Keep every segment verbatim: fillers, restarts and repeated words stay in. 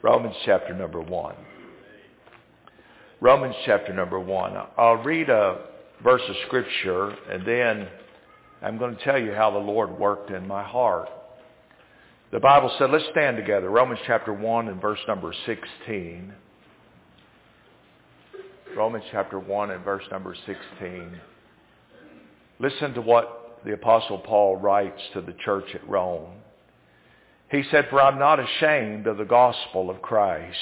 Romans chapter number one. Romans chapter number one. I'll read a verse of Scripture, and then I'm going to tell you how the Lord worked in my heart. The Bible said, let's stand together. Romans chapter one and verse number sixteen. Romans chapter one and verse number sixteen. Listen to what the Apostle Paul writes to the church at Rome. He said, "For I'm not ashamed of the gospel of Christ,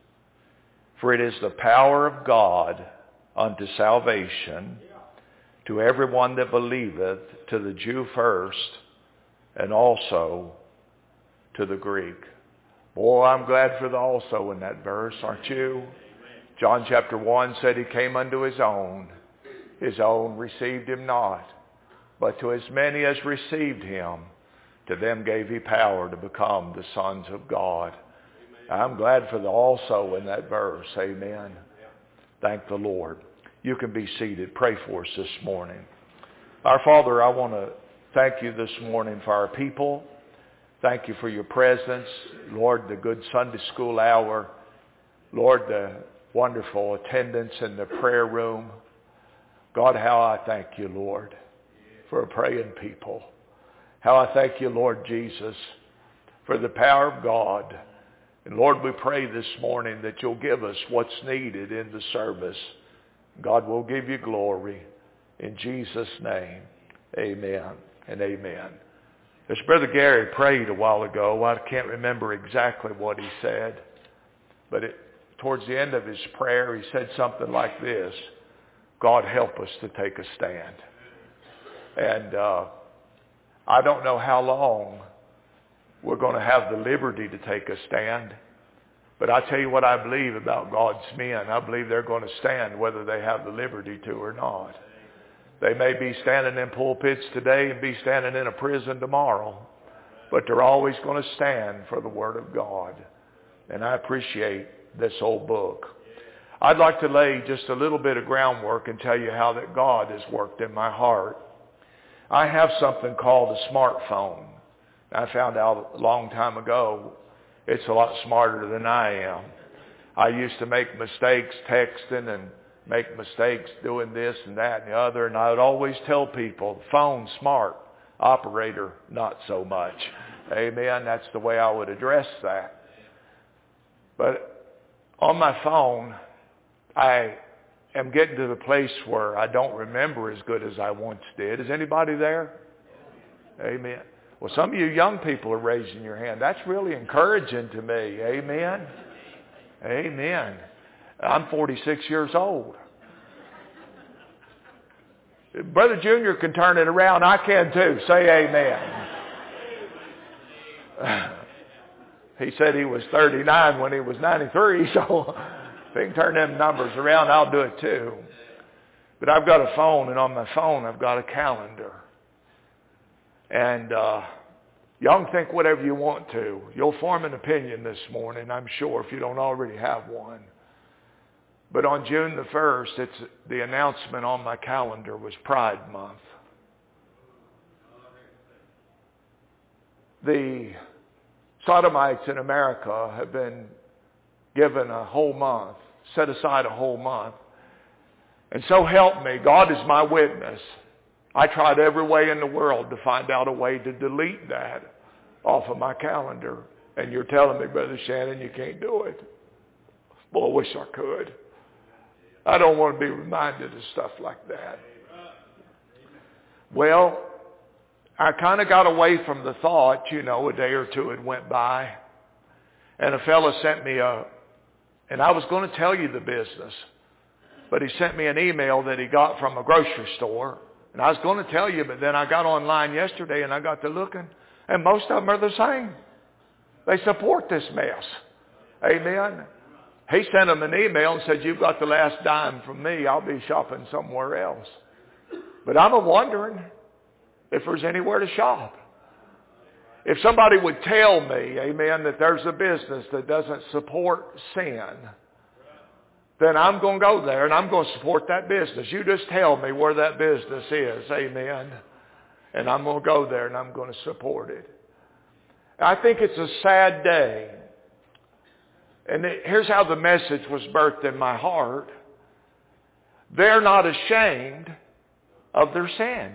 for it is the power of God unto salvation to everyone that believeth, to the Jew first, and also to the Greek." Boy, I'm glad for the also in that verse, aren't you? John chapter one said he came unto his own. His own received him not. But to as many as received him, to them gave he power to become the sons of God. I'm glad for the also in that verse. Amen. Thank the Lord. You can be seated. Pray for us this morning. Our Father, I want to thank you this morning for our people. Thank you for your presence. Lord, the good Sunday school hour. Lord, the wonderful attendance in the prayer room. God, how I thank you, Lord, for a praying people. How I thank you, Lord Jesus, for the power of God. And Lord, we pray this morning that you'll give us what's needed in the service. God will give you glory. In Jesus' name, amen and amen. As Brother Gary prayed a while ago, I can't remember exactly what he said, but it, towards the end of his prayer, he said something like this: God, help us to take a stand. And uh, I don't know how long we're going to have the liberty to take a stand. But I tell you what I believe about God's men. I believe they're going to stand whether they have the liberty to or not. They may be standing in pulpits today and be standing in a prison tomorrow. But they're always going to stand for the Word of God. And I appreciate this old book. I'd like to lay just a little bit of groundwork and tell you how that God has worked in my heart. I have something called a smartphone. I found out a long time ago it's a lot smarter than I am. I used to make mistakes texting and make mistakes doing this and that and the other, and I would always tell people, phone smart, operator not so much. Amen. That's the way I would address that. But on my phone, I am getting to the place where I don't remember as good as I once did. Is anybody there? Amen. Well, some of you young people are raising your hand. That's really encouraging to me. Amen. Amen. I'm forty-six years old. If Brother Junior can turn it around, I can too. Say amen. He said he was thirty-nine when he was ninety-three, so if he can turn them numbers around, I'll do it too. But I've got a phone, and on my phone I've got a calendar. And uh, y'all can think whatever you want to. You'll form an opinion this morning, I'm sure, if you don't already have one. But on June the first, it's, the announcement on my calendar was Pride Month. The sodomites in America have been given a whole month, set aside a whole month. And so help me, God is my witness. I tried every way in the world to find out a way to delete that off of my calendar. And you're telling me, Brother Shannon, you can't do it. Boy, I wish I could. I don't want to be reminded of stuff like that. Well, I kind of got away from the thought, you know, a day or two had went by. And a fellow sent me a, and I was going to tell you the business, but he sent me an email that he got from a grocery store. And I was going to tell you, but then I got online yesterday and I got to looking, and most of them are the same. They support this mess. Amen. He sent them an email and said, you've got the last dime from me. I'll be shopping somewhere else. But I'm wondering if there's anywhere to shop. If somebody would tell me, amen, that there's a business that doesn't support sin, then I'm going to go there and I'm going to support that business. You just tell me where that business is, amen, and I'm going to go there and I'm going to support it. I think it's a sad day And here's how the message was birthed in my heart. They're not ashamed of their sin.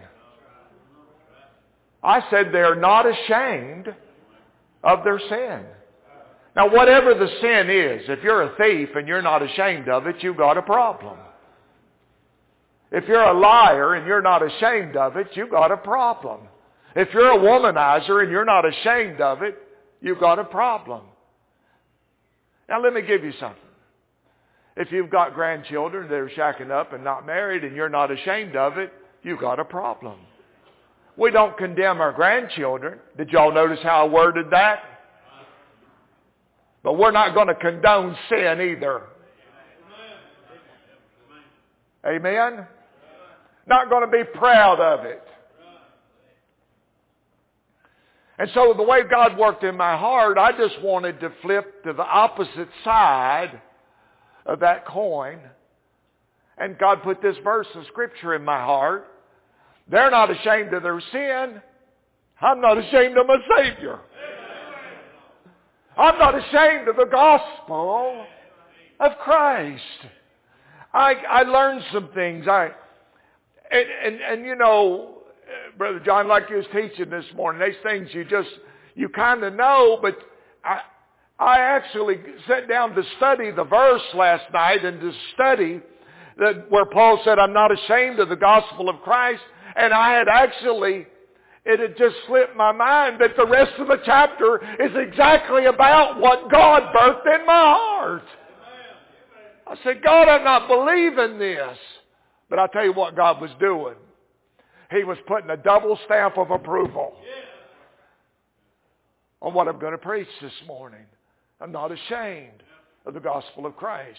I said they're not ashamed of their sin. Now, whatever the sin is, if you're a thief and you're not ashamed of it, you've got a problem. If you're a liar and you're not ashamed of it, you've got a problem. If you're a womanizer and you're not ashamed of it, you've got a problem. Now, let me give you something. If you've got grandchildren that are shacking up and not married and you're not ashamed of it, you've got a problem. We don't condemn our grandchildren. Did y'all notice how I worded that? But we're not going to condone sin either. Amen? Not going to be proud of it. And so the way God worked in my heart, I just wanted to flip to the opposite side of that coin. And God put this verse of Scripture in my heart. They're not ashamed of their sin. I'm not ashamed of my Savior. I'm not ashamed of the gospel of Christ. I, I learned some things. I and, and, and you know, Brother John, like you was teaching this morning, these things you just, you kind of know, but I, I actually sat down to study the verse last night and to study that where Paul said, I'm not ashamed of the gospel of Christ. And I had actually, it had just slipped my mind that the rest of the chapter is exactly about what God birthed in my heart. I said, God, I'm not believing this. But I'll tell you what God was doing. He was putting a double stamp of approval on what I'm going to preach this morning. I'm not ashamed of the gospel of Christ.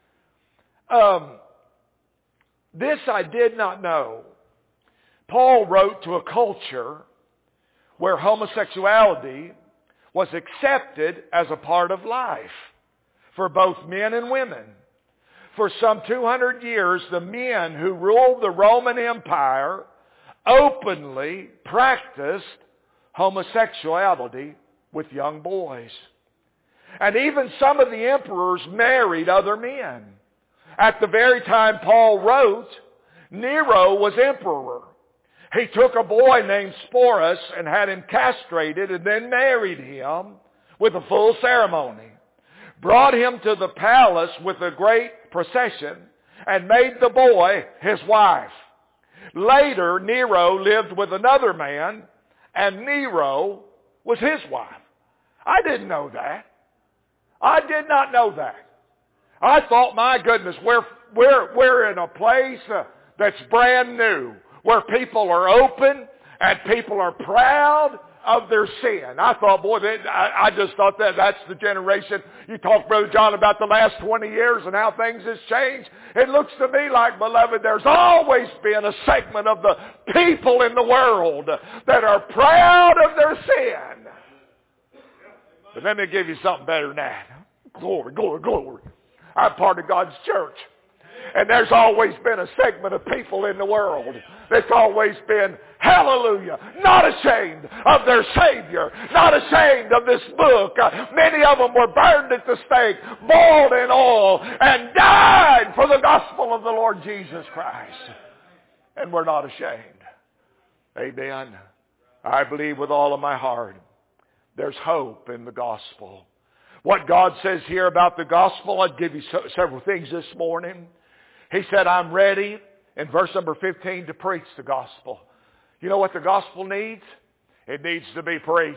Um, this I did not know. Paul wrote to a culture where homosexuality was accepted as a part of life for both men and women. For some two hundred years, the men who ruled the Roman Empire openly practiced homosexuality with young boys. And even some of the emperors married other men. At the very time Paul wrote, Nero was emperor. He took a boy named Sporus and had him castrated and then married him with a full ceremony. Brought him to the palace with a great procession and made the boy his wife. Later, Nero lived with another man and Nero was his wife. I didn't know that. I did not know that. I thought, my goodness, we're, we're, we're in a place uh, that's brand new, where people are open and people are proud of their sin. I thought, boy, that, I, I just thought that that's the generation. You talk, Brother John, about the last twenty years and how things has changed. It looks to me like, beloved, there's always been a segment of the people in the world that are proud of their sin. But let me give you something better than that. Glory, glory, glory. I'm part of God's church. And there's always been a segment of people in the world that's always been, hallelujah, not ashamed of their Savior, not ashamed of this book. Uh, many of them were burned at the stake, boiled in oil, and died for the gospel of the Lord Jesus Christ. And we're not ashamed. Amen. I believe with all of my heart there's hope in the gospel. What God says here about the gospel, I'd give you so, several things this morning. He said, I'm ready, in verse number fifteen, to preach the gospel. You know what the gospel needs? It needs to be preached.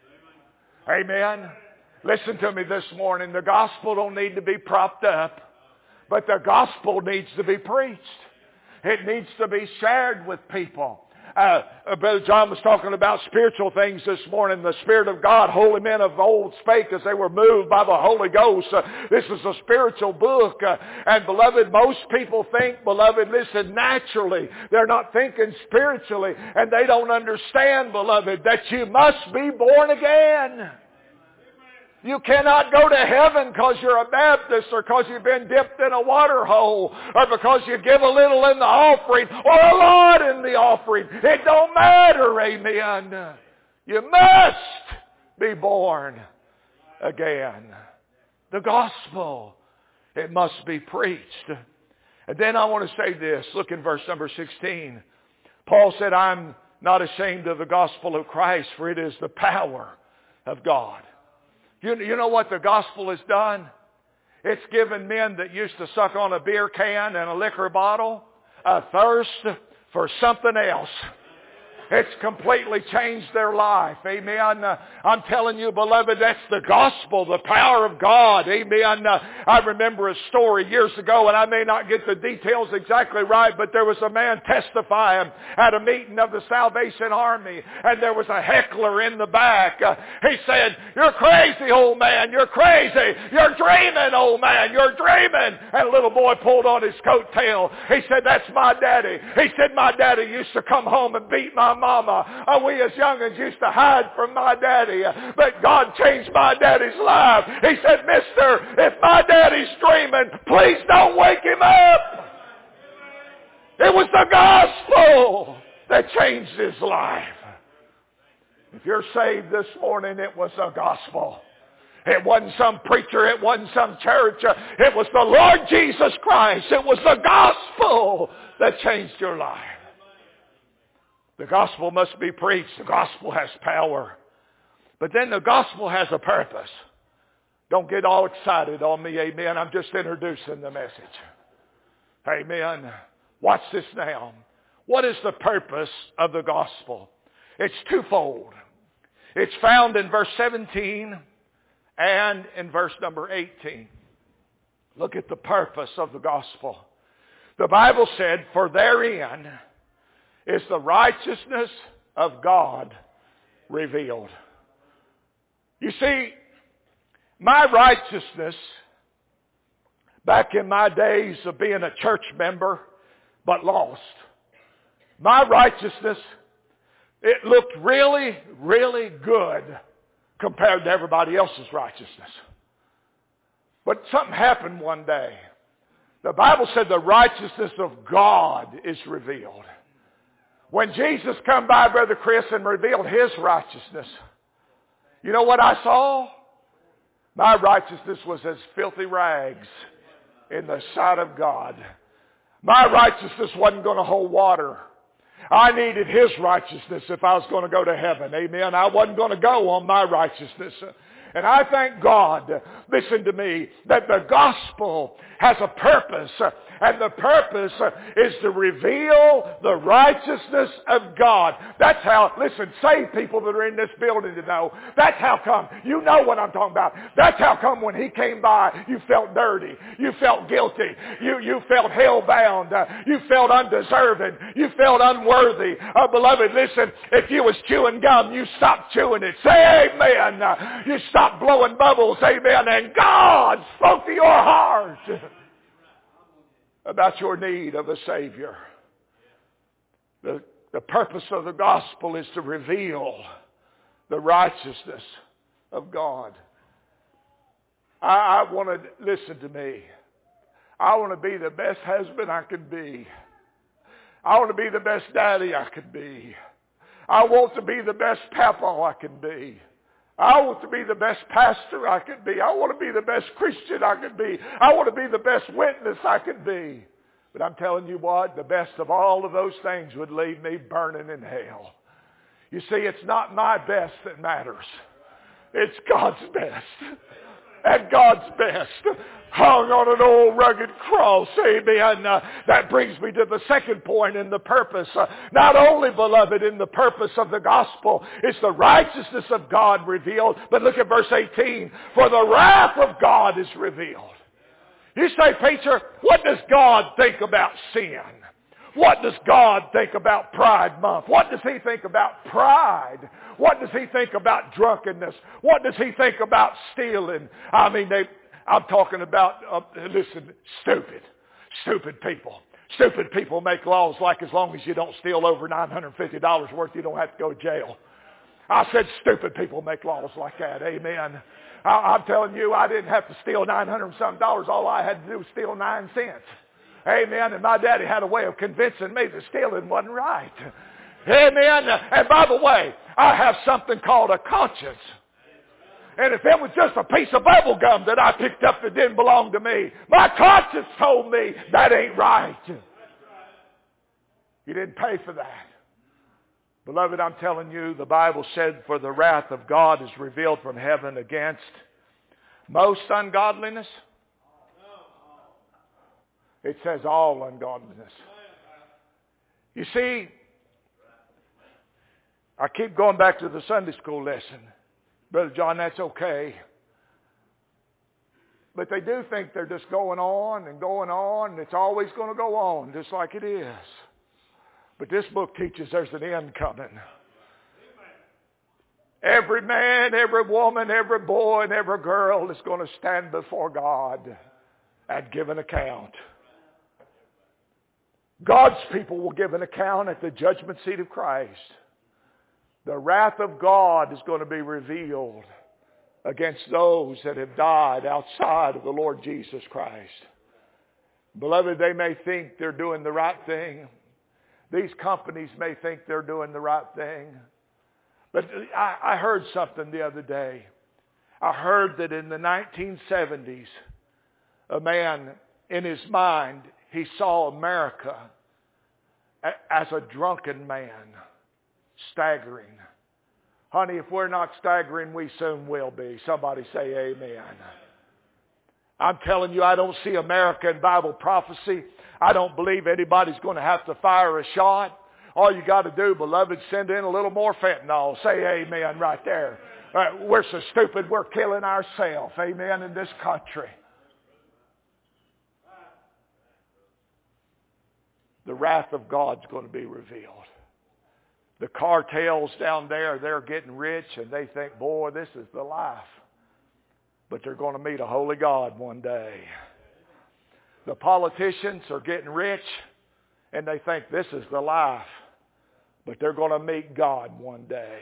Amen. Listen to me this morning. The gospel don't need to be propped up, but the gospel needs to be preached. It needs to be shared with people. Uh, Brother John was talking about spiritual things this morning. The Spirit of God, holy men of old spake as they were moved by the Holy Ghost. Uh, this is a spiritual book. Uh, and beloved, most people think, beloved, listen, naturally. They're not thinking spiritually. And they don't understand, beloved, that you must be born again. You cannot go to heaven because you're a Baptist or because you've been dipped in a water hole or because you give a little in the offering or a lot in the offering. It don't matter, amen. You must be born again. The gospel. It must be preached. And then I want to say this. Look in verse number sixteen. Paul said, I'm not ashamed of the gospel of Christ, for it is the power of God. You, you know what the gospel has done? It's given men that used to suck on a beer can and a liquor bottle a thirst for something else. It's completely changed their life. Amen. Uh, I'm telling you, beloved, that's the gospel, the power of God. Amen. Uh, I remember a story years ago, and I may not get the details exactly right, but there was a man testifying at a meeting of the Salvation Army, and there was a heckler in the back. Uh, he said, you're crazy, old man. You're crazy. You're dreaming, old man. You're dreaming. And a little boy pulled on his coattail. He said, that's my daddy. He said, my daddy used to come home and beat my mama. Uh, we as young'uns used to hide from my daddy. Uh, but God changed my daddy's life. He said, mister, if my daddy's dreaming, please don't wake him up. It was the gospel that changed his life. If you're saved this morning, it was the gospel. It wasn't some preacher. It wasn't some church. It was the Lord Jesus Christ. It was the gospel that changed your life. The gospel must be preached. The gospel has power. But then the gospel has a purpose. Don't get all excited on me, amen. I'm just introducing the message. Amen. Watch this now. What is the purpose of the gospel? It's twofold. It's found in verse seventeen and in verse number eighteen. Look at the purpose of the gospel. The Bible said, for therein is the righteousness of God revealed. You see, my righteousness, back in my days of being a church member, but lost, my righteousness, it looked really, really good compared to everybody else's righteousness. But something happened one day. The Bible said the righteousness of God is revealed. When Jesus come by, Brother Chris, and revealed his righteousness, you know what I saw? My righteousness was as filthy rags in the sight of God. My righteousness wasn't going to hold water. I needed his righteousness if I was going to go to heaven. Amen. I wasn't going to go on my righteousness. And I thank God, listen to me, that the gospel has a purpose. And the purpose is to reveal the righteousness of God. That's how, listen, saved people that are in this building to know. That's how come, you know what I'm talking about. That's how come when he came by, you felt dirty. You felt guilty. You, you felt hell-bound. Uh, you felt undeserving. You felt unworthy. Uh, beloved, listen, if you was chewing gum, you stopped chewing it. Say amen. Uh, you stopped blowing bubbles. Amen. And God spoke to your heart about your need of a Savior. The, the purpose of the gospel is to reveal the righteousness of God. I, I want to, listen to me. I want to be the best husband I can be. I want to be the best daddy I can be. I want to be the best papa I can be. I want to be the best pastor I can be. I want to be the best Christian I can be. I want to be the best witness I can be. But I'm telling you what, the best of all of those things would leave me burning in hell. You see, it's not my best that matters. It's God's best. And God's best hung on an old rugged cross. Amen. Uh, that brings me to the second point in the purpose. Uh, not only, beloved, in the purpose of the gospel is the righteousness of God revealed, but look at verse eighteen. For the wrath of God is revealed. You say, preacher, what does God think about sin? What does God think about Pride Month? What does he think about pride? What does he think about drunkenness? What does he think about stealing? I mean, they, I'm talking about, uh, listen, stupid, stupid people. Stupid people make laws like as long as you don't steal over nine hundred fifty dollars worth, you don't have to go to jail. I said stupid people make laws like that. Amen. I, I'm telling you, I didn't have to steal nine hundred and some dollars. All I had to do was steal nine cents. Amen. And my daddy had a way of convincing me that stealing wasn't right. Amen. And by the way, I have something called a conscience. And if it was just a piece of bubble gum that I picked up that didn't belong to me, my conscience told me that ain't right. You didn't pay for that. Beloved, I'm telling you, the Bible said, for the wrath of God is revealed from heaven against most ungodliness. It says all ungodliness. You see, I keep going back to the Sunday school lesson. Brother John, that's okay. But they do think they're just going on and going on, and it's always going to go on, just like it is. But this book teaches there's an end coming. Every man, every woman, every boy, and every girl is going to stand before God and give an account. God's people will give an account at the judgment seat of Christ. The wrath of God is going to be revealed against those that have died outside of the Lord Jesus Christ. Beloved, they may think they're doing the right thing. These companies may think they're doing the right thing. But I, I heard something the other day. I heard that in the nineteen seventies, a man in his mind, he saw America as a drunken man, staggering. Honey, if we're not staggering, we soon will be. Somebody say amen. I'm telling you, I don't see America in Bible prophecy. I don't believe anybody's going to have to fire a shot. All you got to do, beloved, send in a little more fentanyl. Say amen right there. Uh, we're so stupid, we're killing ourselves. Amen, in this country. The wrath of God's going to be revealed. The cartels down there, they're getting rich and they think, boy, this is the life. But they're going to meet a holy God one day. The politicians are getting rich and they think this is the life. But they're going to meet God one day.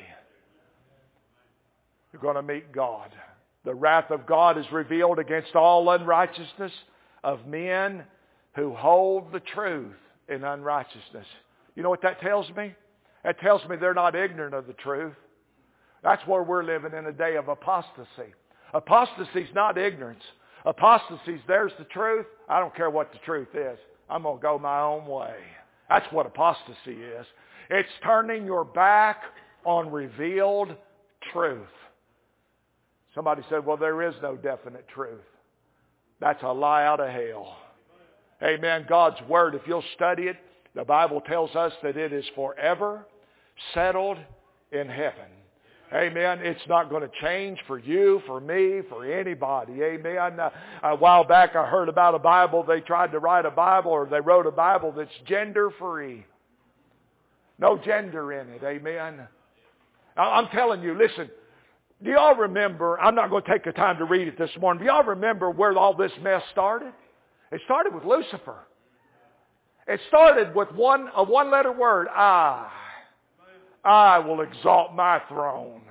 They're going to meet God. The wrath of God is revealed against all unrighteousness of men who hold the truth in unrighteousness. You know what that tells me? That tells me they're not ignorant of the truth. That's where we're living in a day of apostasy. Apostasy is not ignorance. Apostasy is there's the truth. I don't care what the truth is. I'm going to go my own way. That's what apostasy is. It's turning your back on revealed truth. Somebody said, well, there is no definite truth. That's a lie out of hell. Amen. God's Word, if you'll study it, the Bible tells us that it is forever settled in heaven. Amen. It's not going to change for you, for me, for anybody. Amen. Uh, a while back I heard about a Bible. They tried to write a Bible, or they wrote a Bible that's gender free. No gender in it. Amen. I'm telling you, listen, do y'all remember, I'm not going to take the time to read it this morning. Do y'all remember where all this mess started? It started with Lucifer. It started with one a one-letter word, I. I will exalt my throne.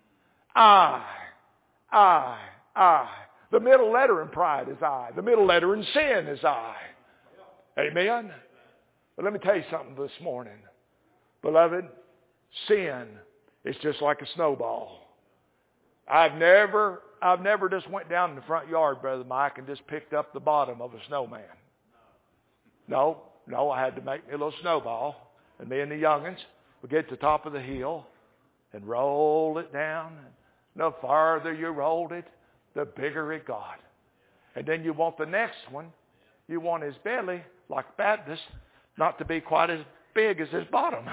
I, I, I. The middle letter in pride is I. The middle letter in sin is I. Amen? But let me tell you something this morning. Beloved, sin is just like a snowball. I've never, I've never just went down in the front yard, Brother Mike, and just picked up the bottom of a snowman. No, no, I had to make me a little snowball, and me and the young'uns would get to the top of the hill and roll it down. The farther you rolled it, the bigger it got. And then you want the next one. You want his belly, like Baptist, not to be quite as big as his bottom.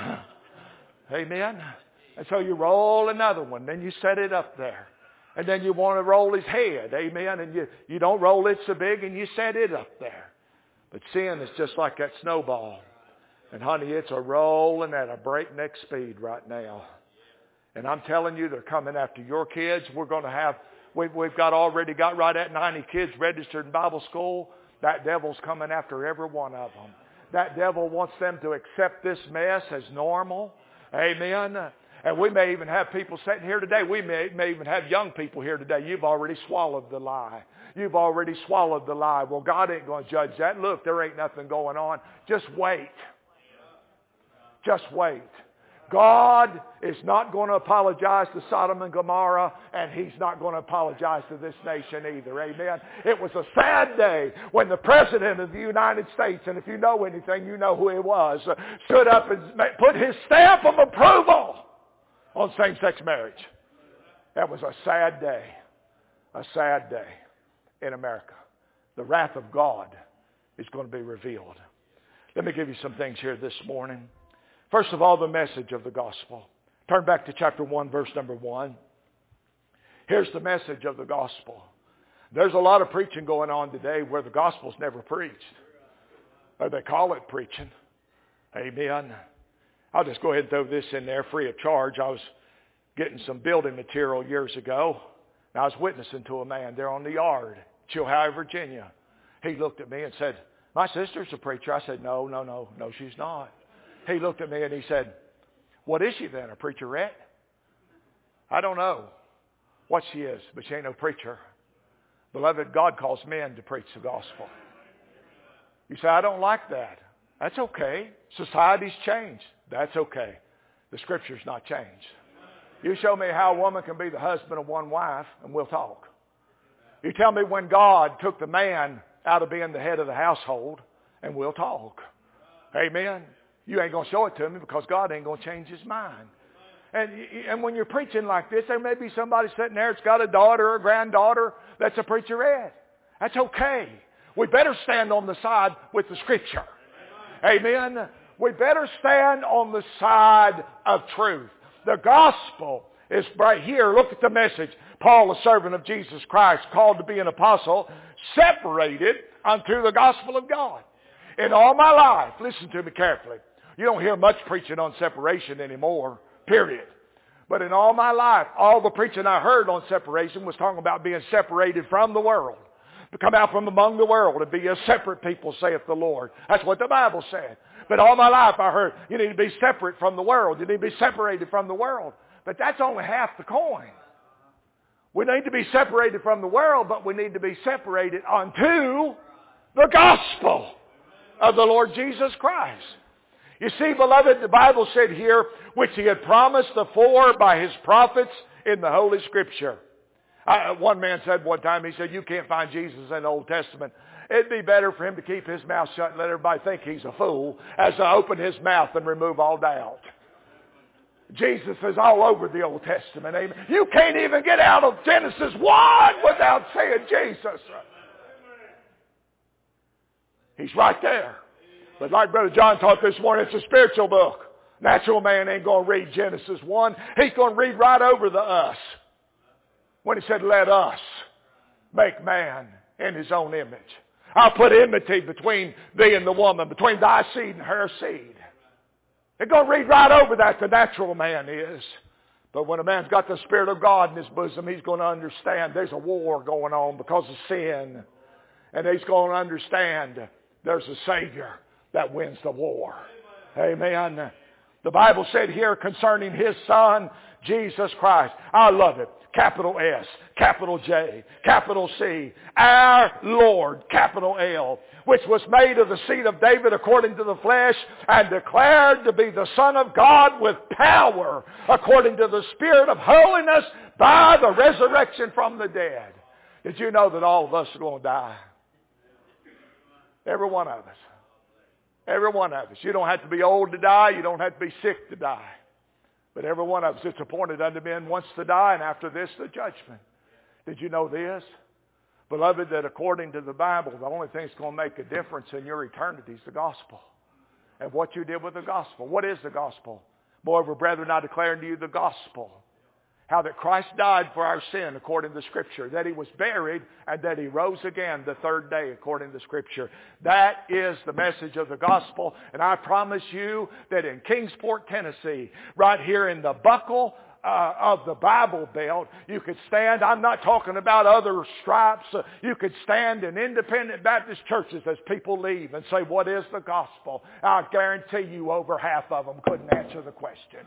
Amen. And so you roll another one. Then you set it up there. And then you want to roll his head. Amen. And you, you don't roll it so big and you set it up there. But sin is just like that snowball. And honey, it's a rolling at a breakneck speed right now. And I'm telling you, they're coming after your kids. We're going to have, we've, we've got already got right at ninety kids registered in Bible school. That devil's coming after every one of them. That devil wants them to accept this mess as normal. Amen. And we may even have people sitting here today. We may, may even have young people here today. You've already swallowed the lie. You've already swallowed the lie. Well, God ain't going to judge that. Look, there ain't nothing going on. Just wait. Just wait. God is not going to apologize to Sodom and Gomorrah, and He's not going to apologize to this nation either. Amen. It was a sad day when the President of the United States, and if you know anything, you know who he was, stood up and put his stamp of approval on same-sex marriage. That was a sad day. A sad day in America. The wrath of God is going to be revealed. Let me give you some things here this morning. First of all, the message of the gospel. Turn back to chapter one, verse number one. Here's the message of the gospel. There's a lot of preaching going on today where the gospel's never preached. Or they call it preaching. Amen. I'll just go ahead and throw this in there free of charge. I was getting some building material years ago. And I was witnessing to a man there on the yard, Chilhowie, Virginia. He looked at me and said, "My sister's a preacher." I said, "No, no, no, no, she's not." He looked at me and he said, "What is she then, a preacherette?" I don't know what she is, but she ain't no preacher. Beloved, God calls men to preach the gospel. You say, "I don't like that." That's okay. Society's changed. That's okay. The Scripture's not changed. You show me how a woman can be the husband of one wife, and we'll talk. You tell me when God took the man out of being the head of the household, and we'll talk. Amen. You ain't going to show it to me because God ain't going to change His mind. And, and when you're preaching like this, there may be somebody sitting there that's got a daughter or a granddaughter that's a preacherette. That's okay. We better stand on the side with the Scripture. Amen. We better stand on the side of truth. The gospel is right here. Look at the message. Paul, a servant of Jesus Christ, called to be an apostle, separated unto the gospel of God. In all my life, listen to me carefully. You don't hear much preaching on separation anymore, period. But in all my life, all the preaching I heard on separation was talking about being separated from the world. To come out from among the world and be a separate people, saith the Lord. That's what the Bible said. But all my life I heard, you need to be separate from the world. You need to be separated from the world. But that's only half the coin. We need to be separated from the world, but we need to be separated unto the gospel of the Lord Jesus Christ. You see, beloved, the Bible said here, which He had promised afore by His prophets in the Holy Scripture. I, one man said one time, he said, "You can't find Jesus in the Old Testament. It'd be better for Him to keep His mouth shut and let everybody think He's a fool as to open His mouth and remove all doubt." Jesus is all over the Old Testament. Amen. You can't even get out of Genesis one without saying Jesus. He's right there. But like Brother John taught this morning, it's a spiritual book. Natural man ain't going to read Genesis one. He's going to read right over the us. When He said, "Let us make man in His own image. I'll put enmity between thee and the woman, between thy seed and her seed." They're going to read right over that, the natural man is. But when a man's got the Spirit of God in his bosom, he's going to understand there's a war going on because of sin. And he's going to understand there's a Savior that wins the war. Amen. The Bible said here concerning His Son, Jesus Christ. I love it. Capital S, capital J, capital C, our Lord, capital L, which was made of the seed of David according to the flesh and declared to be the Son of God with power according to the Spirit of holiness by the resurrection from the dead. Did you know that all of us are going to die? Every one of us. Every one of us. You don't have to be old to die. You don't have to be sick to die. But every one of us, it's appointed unto men once to die, and after this, the judgment. Did you know this? Beloved, that according to the Bible, the only thing that's going to make a difference in your eternity is the gospel. And what you did with the gospel. What is the gospel? Moreover, brethren, I declare unto you the gospel. How that Christ died for our sin according to Scripture. That He was buried and that He rose again the third day according to Scripture. That is the message of the gospel. And I promise you that in Kingsport, Tennessee, right here in the buckle uh, of the Bible Belt, you could stand, I'm not talking about other stripes, uh, you could stand in independent Baptist churches as people leave and say, "What is the gospel?" I guarantee you over half of them couldn't answer the question.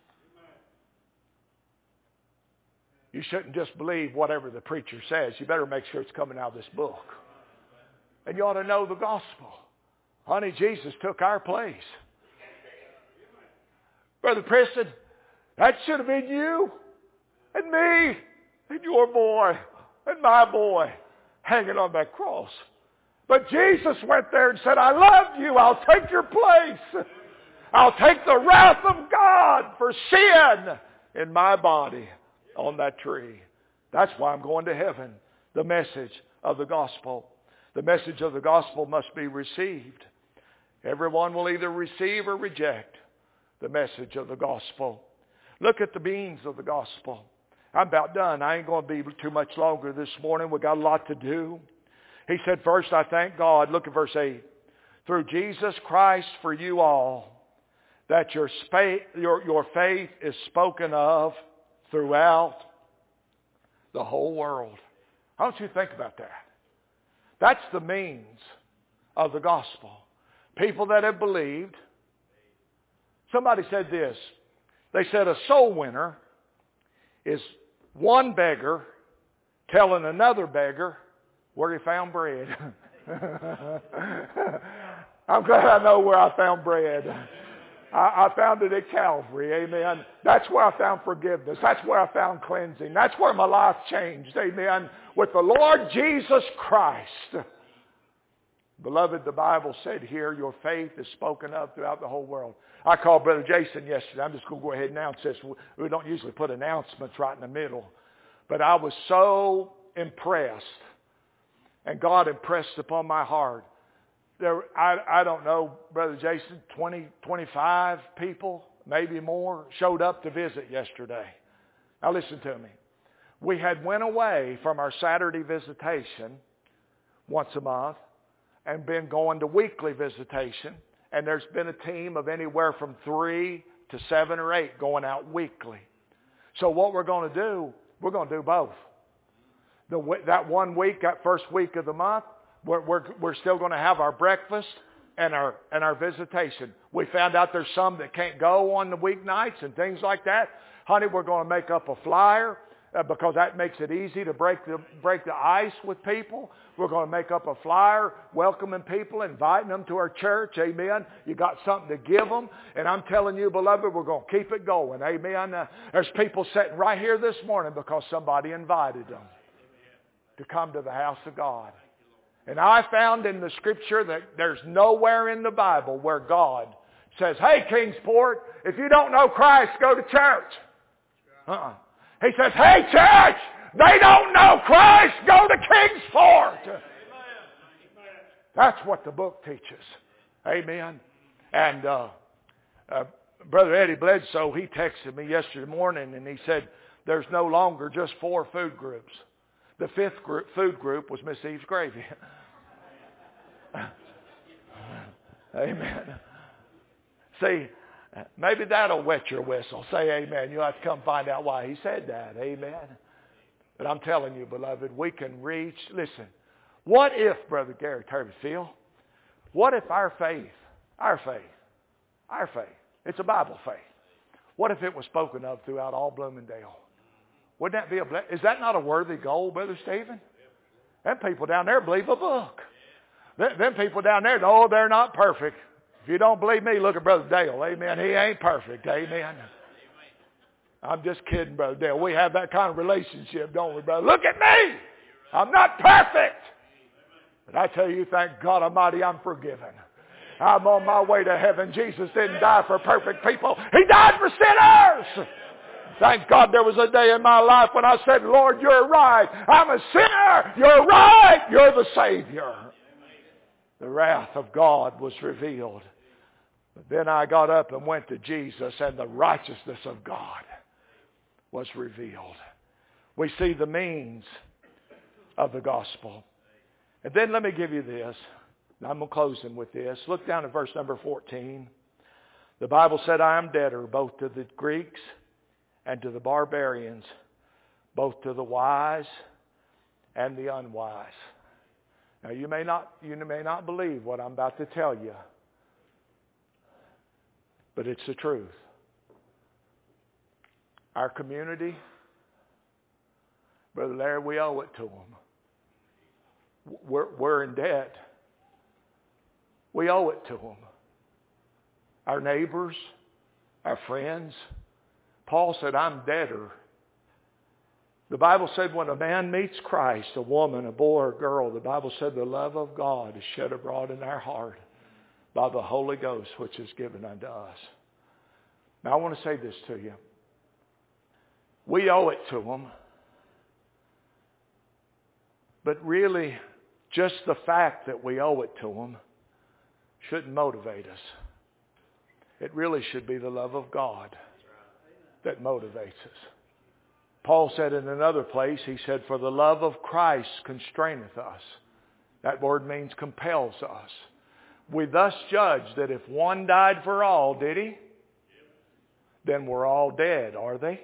You shouldn't just believe whatever the preacher says. You better make sure it's coming out of this book. And you ought to know the gospel. Honey, Jesus took our place. Brother Preston, that should have been you and me and your boy and my boy hanging on that cross. But Jesus went there and said, I love you. I'll take your place. I'll take the wrath of God for sin in my body on that tree. That's why I'm going to heaven. The message of the gospel. The message of the gospel must be received. Everyone will either receive or reject the message of the gospel. Look at the means of the gospel. I'm about done. I ain't going to be too much longer this morning. We've got a lot to do. He said, first, I thank God. Look at verse eight. Through Jesus Christ for you all, that your, spa- your, your faith is spoken of throughout the whole world. Why don't you think about that? That's the means of the gospel. People that have believed. Somebody said this. They said a soul winner is one beggar telling another beggar where he found bread. I'm glad I know where I found bread. I, I found it at Calvary, amen. That's where I found forgiveness. That's where I found cleansing. That's where my life changed, amen. With the Lord Jesus Christ. Beloved, the Bible said here, your faith is spoken of throughout the whole world. I called Brother Jason yesterday. I'm just going to go ahead and announce this. We don't usually put announcements right in the middle. But I was so impressed, and God impressed upon my heart. There, I, I don't know, Brother Jason, twenty, twenty-five people, maybe more, showed up to visit yesterday. Now listen to me. We had went away from our Saturday visitation once a month and been going to weekly visitation. And there's been a team of anywhere from three to seven or eight going out weekly. So what we're going to do, we're going to do both. The, that one week, that first week of the month, we're, we're, we're still going to have our breakfast and our, and our visitation. We found out there's some that can't go on the weeknights and things like that. Honey, we're going to make up a flyer uh, because that makes it easy to break the, break the ice with people. We're going to make up a flyer welcoming people, inviting them to our church. Amen. You got something to give them. And I'm telling you, beloved, we're going to keep it going. Amen. Uh, there's people sitting right here this morning because somebody invited them to come to the house of God. And I found in the Scripture that there's nowhere in the Bible where God says, hey, Kingsport, if you don't know Christ, go to church. Uh-uh. He says, hey, church, they don't know Christ, go to Kingsport. That's what the book teaches. Amen. And uh, uh, Brother Eddie Bledsoe, he texted me yesterday morning and he said, there's no longer just four food groups. The fifth group, food group was Miss Eve's gravy. Amen. See, maybe that'll wet your whistle. Say amen. You'll have to come find out why he said that. Amen. But I'm telling you, beloved, we can reach. Listen, what if, Brother Gary Turbyfield, what if our faith, our faith, our faith, it's a Bible faith, what if it was spoken of throughout all Bloomingdale? Wouldn't that be a blessing? Is that not a worthy goal, Brother Stephen? Them people down there believe a book. Them people down there, no, they're not perfect. If you don't believe me, look at Brother Dale. Amen. He ain't perfect. Amen. I'm just kidding, Brother Dale. We have that kind of relationship, don't we, brother? Look at me. I'm not perfect. But I tell you, thank God Almighty, I'm forgiven. I'm on my way to heaven. Jesus didn't die for perfect people. He died for sinners. Thank God there was a day in my life when I said, Lord, you're right. I'm a sinner. You're right. You're the Savior. The wrath of God was revealed. But then I got up and went to Jesus, and the righteousness of God was revealed. We see the means of the gospel. And then let me give you this. I'm going to close him with this. Look down at verse number fourteen. The Bible said, I am debtor both to the Greeks and to the barbarians, both to the wise and the unwise. Now you may not, you may not believe what I'm about to tell you, but it's the truth. Our community, Brother Larry, we owe it to them. We're, we're in debt. We owe it to them. Our neighbors, our friends. Paul said, I'm deader. The Bible said when a man meets Christ, a woman, a boy or girl, the Bible said the love of God is shed abroad in our heart by the Holy Ghost which is given unto us. Now I want to say this to you. We owe it to them. But really, just the fact that we owe it to them shouldn't motivate us. It really should be the love of God that motivates us. Paul said in another place, he said, for the love of Christ constraineth us. That word means compels us. We thus judge that if one died for all, did he? Then we're all dead, are they?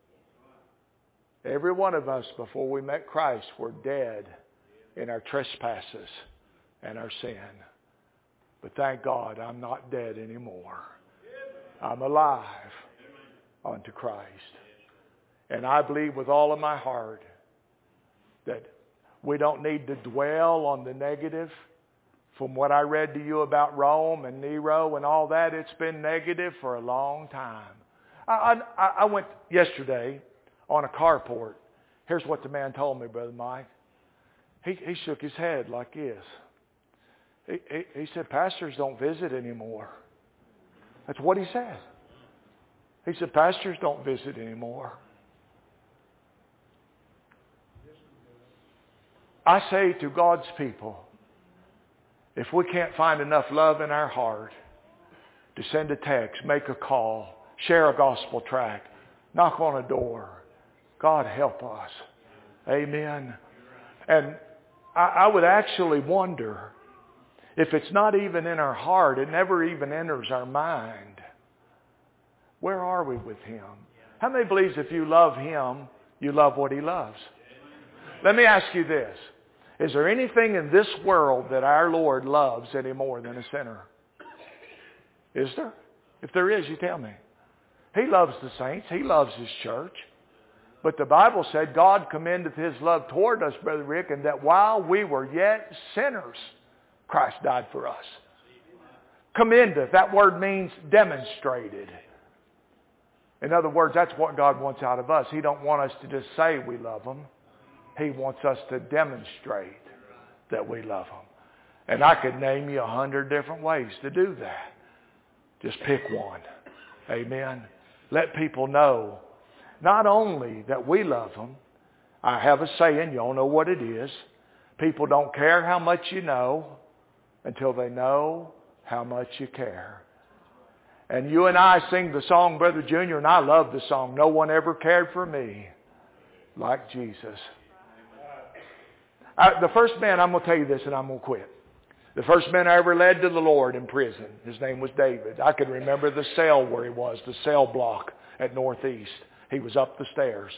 Every one of us, before we met Christ, were dead in our trespasses and our sin. But thank God, I'm not dead anymore. I'm alive unto Christ. And I believe with all of my heart that we don't need to dwell on the negative. From what I read to you about Rome and Nero and all that, it's been negative for a long time. I, I, I went yesterday on a carport. Here's what the man told me, Brother Mike. He, he shook his head like this. He, he, he said, pastors don't visit anymore. That's what he said. He said, pastors don't visit anymore. I say to God's people, if we can't find enough love in our heart to send a text, make a call, share a gospel tract, knock on a door, God help us. Amen. And I, I would actually wonder if it's not even in our heart, it never even enters our mind. Where are we with Him? How many believes if you love Him, you love what He loves? Let me ask you this. Is there anything in this world that our Lord loves any more than a sinner? Is there? If there is, you tell me. He loves the saints. He loves His church. But the Bible said God commendeth His love toward us, Brother Rick, and that while we were yet sinners, Christ died for us. Commendeth, that word means demonstrated. In other words, that's what God wants out of us. He don't want us to just say we love Him. He wants us to demonstrate that we love Him. And I could name you a hundred different ways to do that. Just pick one. Amen. Let people know not only that we love them. I have a saying, you all know what it is. People don't care how much you know until they know how much you care. And you and I sing the song, Brother Junior, and I love the song, No One Ever Cared for Me Like Jesus. I, the first man, I'm going to tell you this and I'm going to quit. The first man I ever led to the Lord in prison, his name was David. I can remember the cell where he was, the cell block at Northeast. He was up the stairs.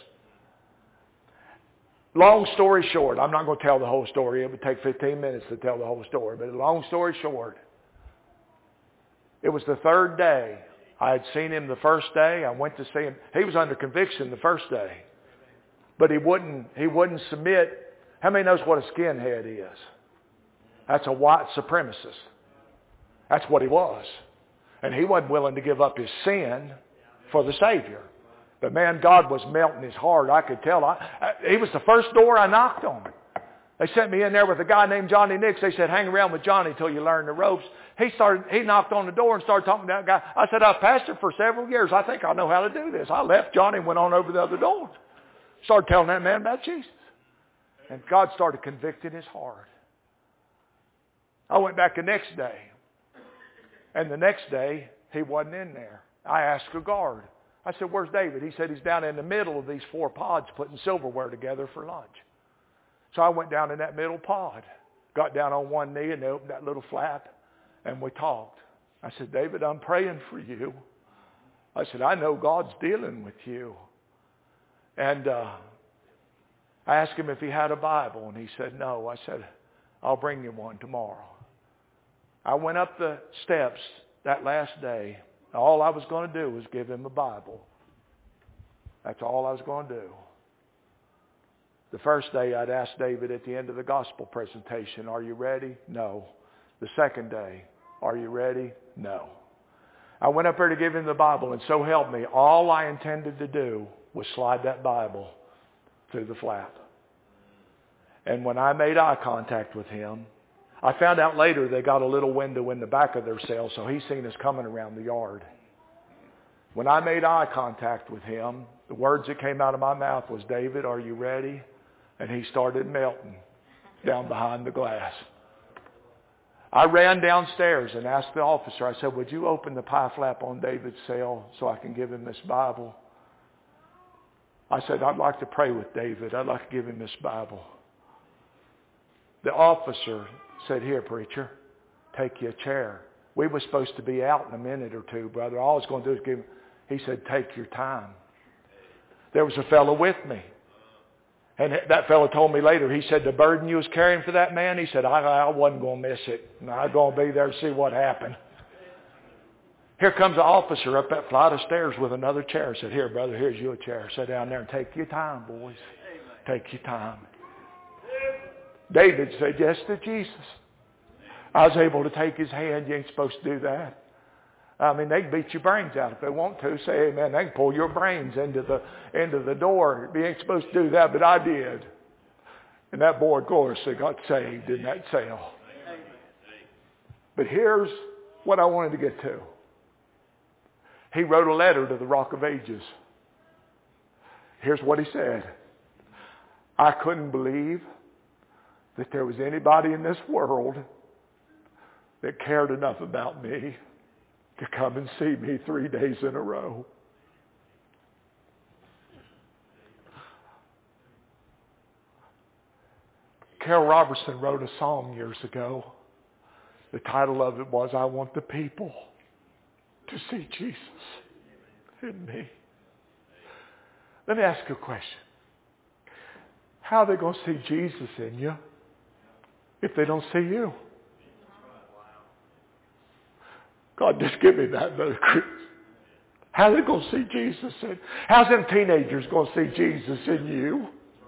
Long story short, I'm not going to tell the whole story. It would take fifteen minutes to tell the whole story. But long story short, it was the third day. I had seen him the first day. I went to see him. He was under conviction the first day. But he wouldn't, he wouldn't submit. How many knows what a skinhead is? That's a white supremacist. That's what he was. And he wasn't willing to give up his sin for the Savior. But man, God was melting his heart. I could tell. I, I, he was the first door I knocked on. They sent me in there with a guy named Johnny Nix. They said, hang around with Johnny till you learn the ropes. He started. He knocked on the door and started talking to that guy. I said, I've pastored for several years. I think I know how to do this. I left Johnny and went on over the other door. Started telling that man about Jesus. And God started convicting his heart. I went back the next day. And the next day, he wasn't in there. I asked a guard. I said, where's David? He said, he's down in the middle of these four pods putting silverware together for lunch. So I went down in that middle pod, got down on one knee and they opened that little flap, and we talked. I said, David, I'm praying for you. I said, I know God's dealing with you. And uh, I asked him if he had a Bible, and he said, no. I said, I'll bring you one tomorrow. I went up the steps that last day. All I was going to do was give him a Bible. That's all I was going to do. The first day I'd asked David at the end of the gospel presentation, are you ready? No. The second day, are you ready? No. I went up there to give him the Bible, and so help me, all I intended to do was slide that Bible through the flap. And when I made eye contact with him, I found out later they got a little window in the back of their cell, so he seen us coming around the yard. When I made eye contact with him, the words that came out of my mouth was, "David, are you ready?" And he started melting down behind the glass. I ran downstairs and asked the officer, I said, "Would you open the pie flap on David's cell so I can give him this Bible?" I said, "I'd like to pray with David. I'd like to give him this Bible." The officer said, "Here, preacher, take you a chair." We were supposed to be out in a minute or two, brother. All I was going to do is give him. He said, "Take your time." There was a fellow with me. And that fellow told me later, he said, "The burden you was carrying for that man," he said, I, I wasn't going to miss it. And I was going to be there to see what happened. Here comes the officer up that flight of stairs with another chair. Said, "Here, brother, here's you a chair. Sit down there and take your time, boys. Take your time." David said yes to Jesus. I was able to take his hand. You ain't supposed to do that. I mean, they can beat your brains out if they want to. Say amen. They can pull your brains into the into the door. You ain't supposed to do that, but I did. And that boy, of course, they got saved in that cell. But here's what I wanted to get to. He wrote a letter to the Rock of Ages. Here's what he said. "I couldn't believe that there was anybody in this world that cared enough about me to come and see me three days in a row." Carol Robertson wrote a song years ago. The title of it was, "I Want the People to See Jesus in Me." Let me ask you a question. How are they going to see Jesus in you if they don't see you? God, just give me that, Brother Chris. How are they going to see Jesus in? How's them teenagers going to see Jesus in you?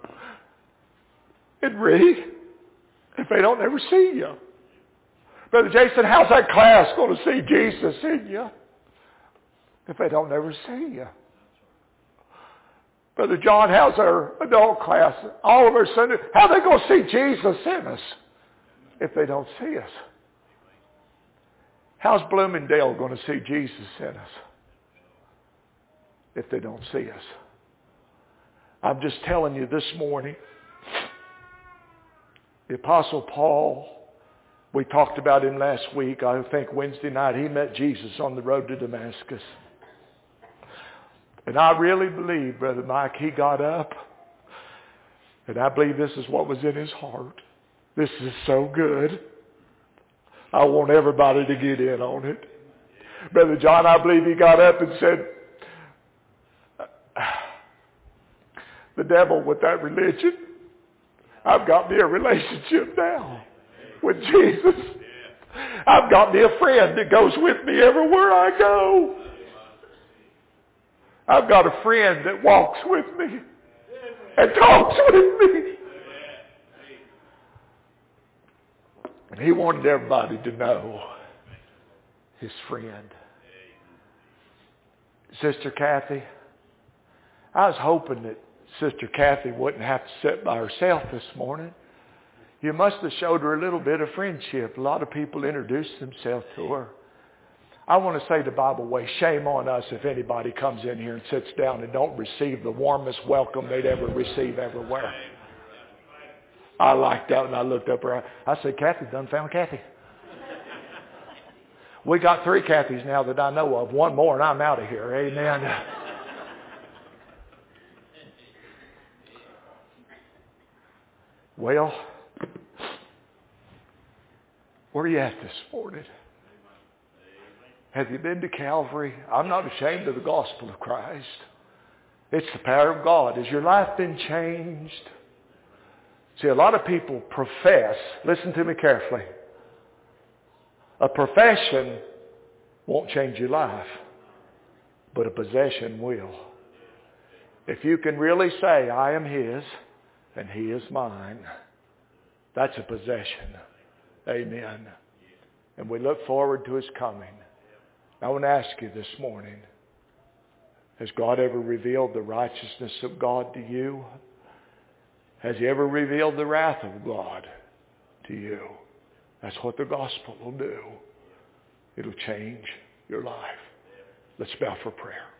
And Reed, if they don't ever see you. Brother Jason, how's that class going to see Jesus in you if they don't ever see you? Brother John, how's our adult class? All of our Sunday, how are they going to see Jesus in us if they don't see us? How's Bloomingdale going to see Jesus in us if they don't see us? I'm just telling you this morning, the Apostle Paul, we talked about him last week. I think Wednesday night he met Jesus on the road to Damascus. And I really believe, Brother Mike, he got up. And I believe this is what was in his heart. This is so good. I want everybody to get in on it. Brother John, I believe he got up and said, "The devil with that religion, I've got me a relationship now with Jesus. I've got me a friend that goes with me everywhere I go. I've got a friend that walks with me and talks with me." And he wanted everybody to know his friend. Sister Kathy, I was hoping that Sister Kathy wouldn't have to sit by herself this morning. You must have showed her a little bit of friendship. A lot of people introduced themselves to her. I want to say the Bible way, shame on us if anybody comes in here and sits down and don't receive the warmest welcome they'd ever receive everywhere. I liked that, and I looked up her. I said, "Kathy, done found Kathy." We got three Kathys now that I know of. One more, and I'm out of here. Amen. Well, where are you at this morning? Have you been to Calvary? I'm not ashamed of the gospel of Christ. It's the power of God. Has your life been changed? See, a lot of people profess. Listen to me carefully. A profession won't change your life, but a possession will. If you can really say, "I am His and He is mine," that's a possession. Amen. And we look forward to His coming. I want to ask you this morning, has God ever revealed the righteousness of God to you? Has He ever revealed the wrath of God to you? That's what the gospel will do. It'll change your life. Let's bow for prayer.